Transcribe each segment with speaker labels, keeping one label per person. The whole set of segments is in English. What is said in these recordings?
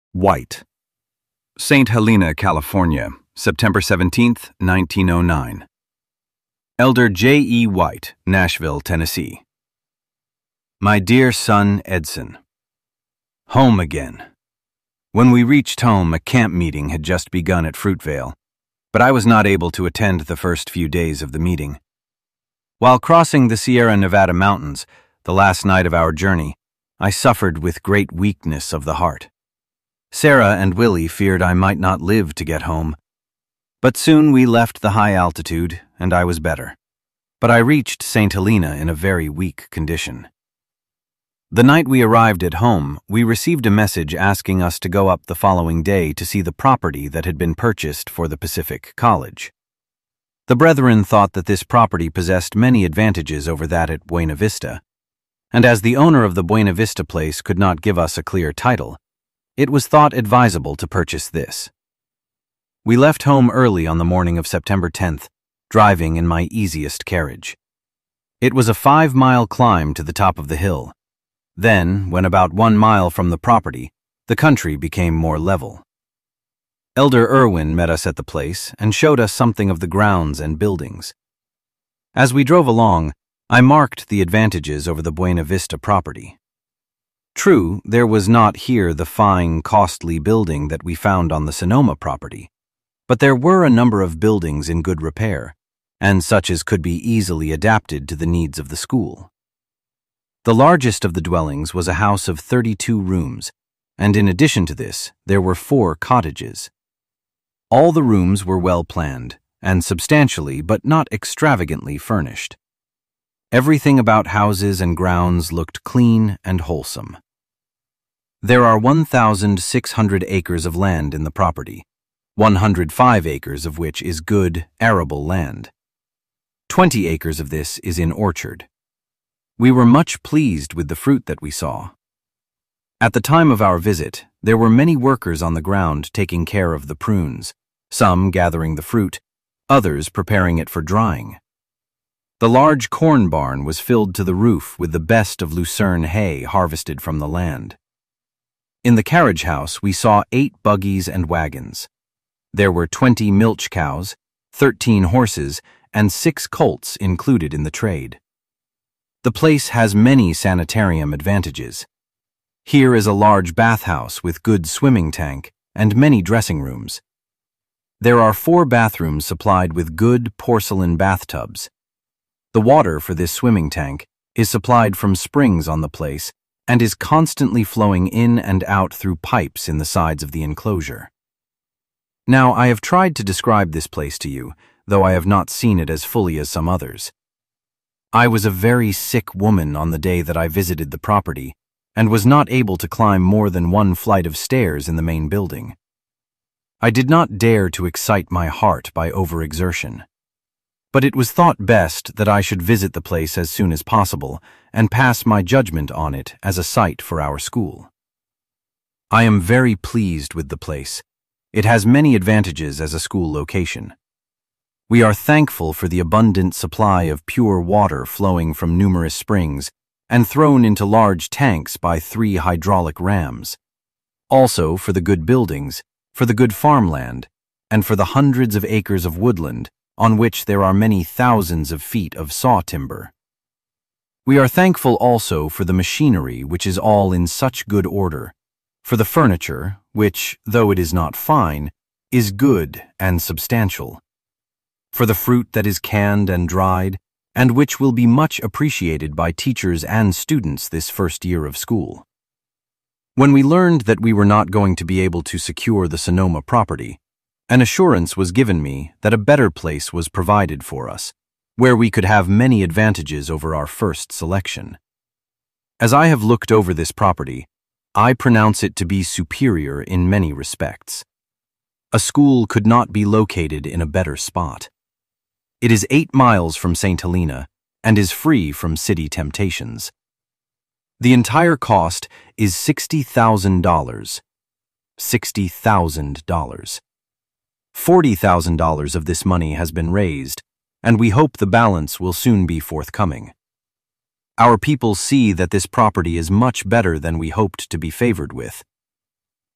Speaker 1: White. St. Helena, California, September 17, 1909. Elder J. E. White, Nashville, Tennessee. My dear son Edson. Home again. When we reached home, a camp meeting had just begun at Fruitvale, but I was not able to attend the first few days of the meeting. While crossing the Sierra Nevada mountains, the last night of our journey, I suffered with great weakness of the heart. Sarah and Willie feared I might not live to get home. But soon we left the high altitude, and I was better. But I reached St. Helena in a very weak condition. The night we arrived at home, we received a message asking us to go up the following day to see the property that had been purchased for the Pacific College. The brethren thought that this property possessed many advantages over that at Buena Vista, and as the owner of the Buena Vista place could not give us a clear title, it was thought advisable to purchase this. We left home early on the morning of September 10th, driving in my easiest carriage. It was a 5-mile climb to the top of the hill. Then, when about 1 mile from the property, the country became more level. Elder Irwin met us at the place and showed us something of the grounds and buildings. As we drove along, I marked the advantages over the Buena Vista property. True, there was not here the fine, costly building that we found on the Sonoma property, but there were a number of buildings in good repair, and such as could be easily adapted to the needs of the school. The largest of the dwellings was a house of 32 rooms, and in addition to this, there were 4 cottages. All the rooms were well planned, and substantially but not extravagantly furnished. Everything about houses and grounds looked clean and wholesome. There are 1,600 acres of land in the property, 105 acres of which is good, arable land. 20 acres of this is in orchard. We were much pleased with the fruit that we saw. At the time of our visit, there were many workers on the ground taking care of the prunes, some gathering the fruit, others preparing it for drying. The large corn barn was filled to the roof with the best of lucerne hay harvested from the land. In the carriage house, we saw 8 buggies and wagons. There were 20 milch cows, 13 horses, and 6 colts included in the trade. The place has many sanitarium advantages. Here is a large bathhouse with good swimming tank and many dressing rooms. There are 4 bathrooms supplied with good porcelain bathtubs. The water for this swimming tank is supplied from springs on the place and is constantly flowing in and out through pipes in the sides of the enclosure. Now, I have tried to describe this place to you, though I have not seen it as fully as some others. I was a very sick woman on the day that I visited the property and was not able to climb more than 1 flight of stairs in the main building. I did not dare to excite my heart by overexertion. But it was thought best that I should visit the place as soon as possible and pass my judgment on it as a site for our school. I am very pleased with the place. It has many advantages as a school location. We are thankful for the abundant supply of pure water flowing from numerous springs and thrown into large tanks by 3 hydraulic rams. Also for the good buildings, for the good farmland, and for the hundreds of acres of woodland on which there are many thousands of feet of saw timber. We are thankful also for the machinery which is all in such good order, for the furniture which, though it is not fine, is good and substantial, for the fruit that is canned and dried, and which will be much appreciated by teachers and students this first year of school. When we learned that we were not going to be able to secure the Sonoma property, an assurance was given me that a better place was provided for us, where we could have many advantages over our first selection. As I have looked over this property, I pronounce it to be superior in many respects. A school could not be located in a better spot. It is 8 miles from St. Helena and is free from city temptations. The entire cost is $60,000. $60,000. $40,000 of this money has been raised, and we hope the balance will soon be forthcoming. Our people see that this property is much better than we hoped to be favored with.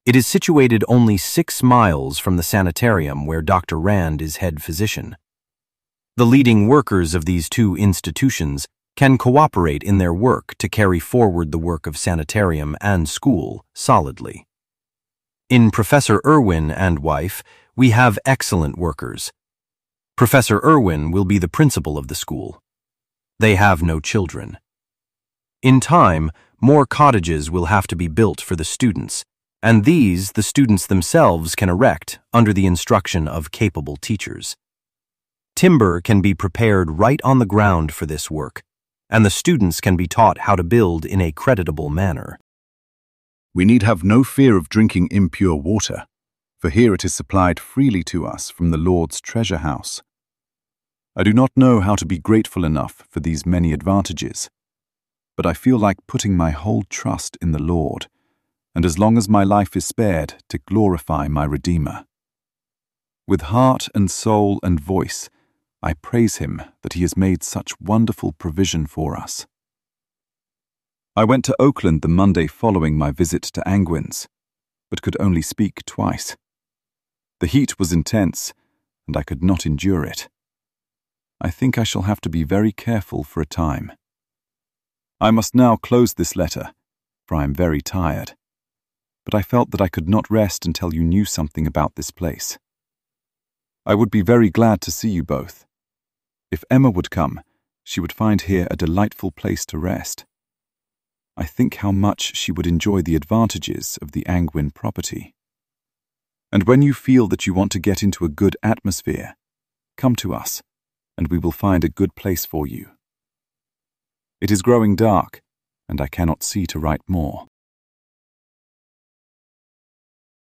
Speaker 1: It is situated only 6 miles from the sanitarium where Dr. Rand is head physician. The leading workers of these 2 institutions can cooperate in their work to carry forward the work of sanitarium and school solidly. In Professor Irwin and wife, we have excellent workers. Professor Irwin will be the principal of the school. They have no children. In time, more cottages will have to be built for the students, and these the students themselves can erect under the instruction of capable teachers. Timber can be prepared right on the ground for this work, and the students can be taught how to build in a creditable manner.
Speaker 2: We need have no fear of drinking impure water, for here it is supplied freely to us from the Lord's treasure house. I do not know how to be grateful enough for these many advantages, but I feel like putting my whole trust in the Lord, and as long as my life is spared, to glorify my Redeemer. With heart and soul and voice, I praise Him that He has made such wonderful provision for us. I went to Oakland the Monday following my visit to Angwin's, but could only speak twice. The heat was intense, and I could not endure it. I think I shall have to be very careful for a time. I must now close this letter, for I am very tired, but I felt that I could not rest until you knew something about this place. I would be very glad to see you both. If Emma would come, she would find here a delightful place to rest. I think how much she would enjoy the advantages of the Angwin property. And when you feel that you want to get into a good atmosphere, come to us, and we will find a good place for you. It is growing dark, and I cannot see to write more.